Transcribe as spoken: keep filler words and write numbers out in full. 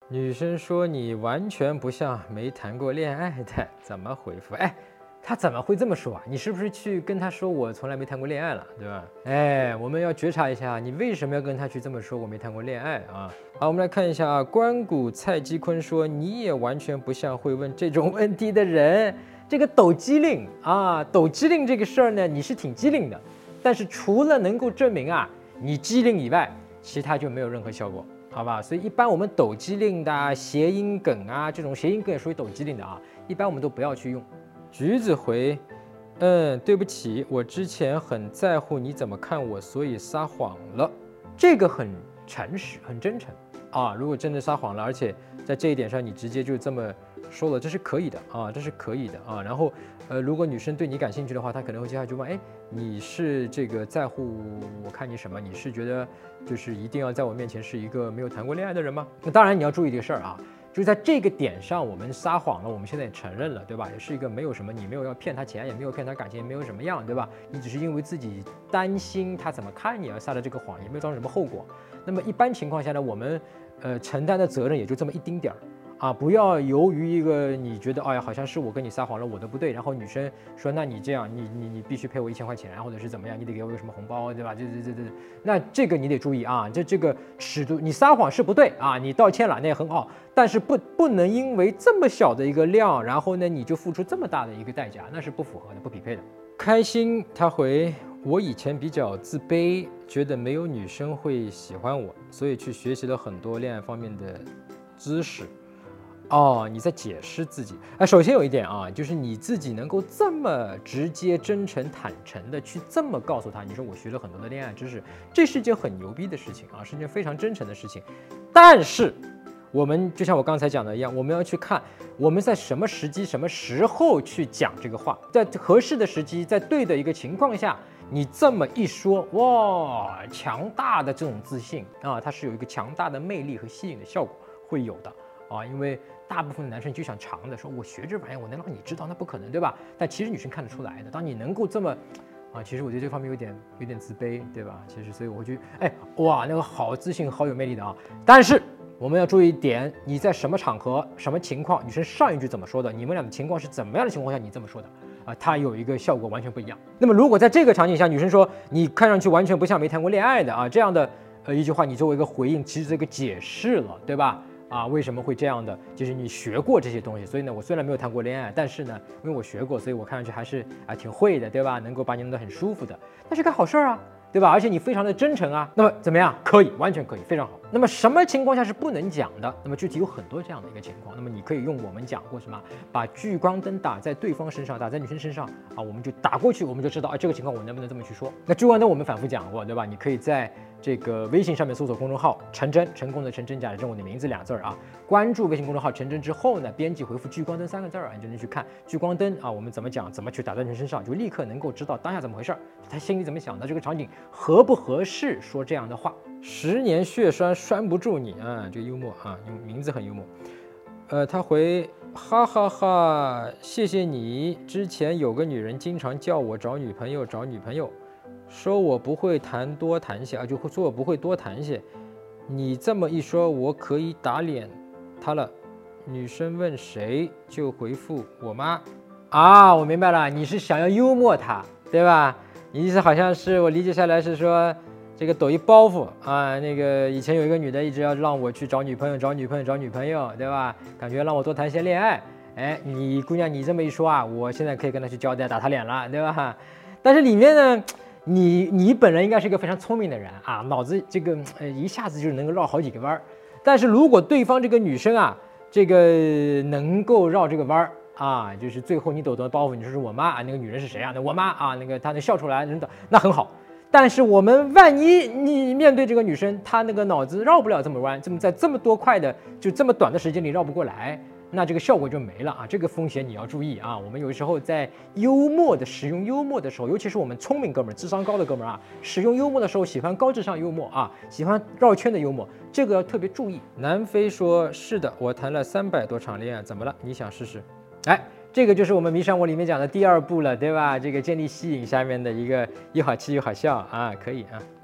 女生说你完全不像没谈过恋爱的，怎么回复？哎，她怎么会这么说啊？你是不是去跟她说我从来没谈过恋爱了，对吧？哎，我们要觉察一下，你为什么要跟她去这么说我没谈过恋爱啊？好，我们来看一下啊，关谷蔡基坤说你也完全不像会问这种问题的人。这个抖机灵啊，抖机灵这个事儿呢，你是挺机灵的，但是除了能够证明啊你机灵以外，其他就没有任何效果。好吧，所以一般我们抖机灵的、啊、谐音梗啊，这种谐音梗也属于抖机灵的啊，一般我们都不要去用。橘子回，嗯，对不起，我之前很在乎你怎么看我，所以撒谎了。这个很诚实，很真诚啊。如果真的撒谎了，而且在这一点上你直接就这么说了，这是可以的啊，这是可以的啊。然后，呃，如果女生对你感兴趣的话，她可能会接下来就问，哎，你是这个在乎我看你什么？你是觉得就是一定要在我面前是一个没有谈过恋爱的人吗？那当然你要注意这个事儿啊，就是在这个点上我们撒谎了，我们现在也承认了，对吧？也是一个没有什么，你没有要骗他钱，也没有骗他感情，也没有什么样，对吧？你只是因为自己担心他怎么看你而撒的这个谎，也没有造成什么后果。那么一般情况下呢，我们呃承担的责任也就这么一丁点儿。啊，不要由于一个你觉得，哎呀，好像是我跟你撒谎了，我的不对，然后女生说，那你这样，你你你必须赔我一千块钱，或者是怎么样，你得给我个什么红包，对吧？这这这这，那这个你得注意啊，这这个尺度，你撒谎是不对啊，你道歉了那也很好，但是不不能因为这么小的一个量，然后呢你就付出这么大的一个代价，那是不符合的，不匹配的。开心他回，我以前比较自卑，觉得没有女生会喜欢我，所以去学习了很多恋爱方面的知识。哦，你在解释自己。哎，首先有一点啊，就是你自己能够这么直接、真诚、坦诚的去这么告诉他，你说我学了很多的恋爱知识，这是件很牛逼的事情啊，是件非常真诚的事情。但是，我们就像我刚才讲的一样，我们要去看我们在什么时机、什么时候去讲这个话，在合适的时机，在对的一个情况下，你这么一说，哇，强大的这种自信啊，它是有一个强大的魅力和吸引的效果会有的。啊，因为大部分的男生就想长的说，我学这玩意儿，我能让你知道，那不可能，对吧？但其实女生看得出来的。当你能够这么，啊，其实我对这方面有点有点自卑，对吧？其实，所以我就，哎，哇，那个好自信，好有魅力的啊。但是我们要注意一点，你在什么场合、什么情况，女生上一句怎么说的，你们俩的情况是怎么样的情况下你这么说的啊？它有一个效果完全不一样。那么如果在这个场景下，女生说你看上去完全不像没谈过恋爱的啊，这样的呃一句话，你作为一个回应，其实这个解释了，对吧？啊，为什么会这样的？就是你学过这些东西，所以呢，我虽然没有谈过恋爱，但是呢，因为我学过，所以我看上去还是啊挺会的，对吧？能够把你弄得很舒服的，那是个好事儿啊，对吧？而且你非常的真诚啊，那么怎么样？可以，完全可以，非常好。那么什么情况下是不能讲的？那么具体有很多这样的一个情况，那么你可以用我们讲过什么，把聚光灯打在对方身上，打在女生身上啊，我们就打过去，我们就知道啊这个情况我能不能这么去说。那聚光灯我们反复讲过，对吧？你可以在这个微信上面搜索公众号陈真，成功的陈真，假的真，我的名字两字儿啊。关注微信公众号陈真之后呢，编辑回复聚光灯三个字儿啊，你就能去看聚光灯啊，我们怎么讲，怎么去打在人身上，就立刻能够知道当下怎么回事儿，他心里怎么想的，这个场景合不合适说这样的话。十年血栓拴不住你啊，这个幽默啊，名字很幽默。呃，他回哈哈哈，谢谢你。之前有个女人经常叫我找女朋友，找女朋友。说我不会谈多谈些啊，就说我不会多谈些。你这么一说，我可以打脸他了。女生问谁，就回复我妈。啊，我明白了，你是想要幽默他，对吧？你意思好像是我理解下来是说，这个抖一包袱啊，那个以前有一个女的一直要让我去找女朋友，找女朋友，找女朋友，对吧？感觉让我多谈一些恋爱。哎，你姑娘你这么一说啊，我现在可以跟她去交代，打她脸了，对吧？但是里面呢？你你本人应该是一个非常聪明的人啊，脑子这个呃一下子就能够绕好几个弯儿。但是如果对方这个女生啊，这个能够绕这个弯儿啊，就是最后你抖抖包袱，你说是我妈啊，那个女人是谁啊？那我妈啊，那个她能笑出来，那很好。但是我们万一你面对这个女生，她那个脑子绕不了这么弯，这么在这么多快的就这么短的时间里绕不过来。那这个效果就没了啊！这个风险你要注意啊！我们有时候在幽默的使用幽默的时候，尤其是我们聪明哥们儿、智商高的哥们儿啊，使用幽默的时候喜欢高智商幽默啊，喜欢绕圈的幽默，这个要特别注意。南非说：“是的，我谈了三百多场恋爱，怎么了？你想试试？”哎，这个就是我们迷上我里面讲的第二步了，对吧？这个建立吸引下面的一个又好气又好笑啊，可以啊。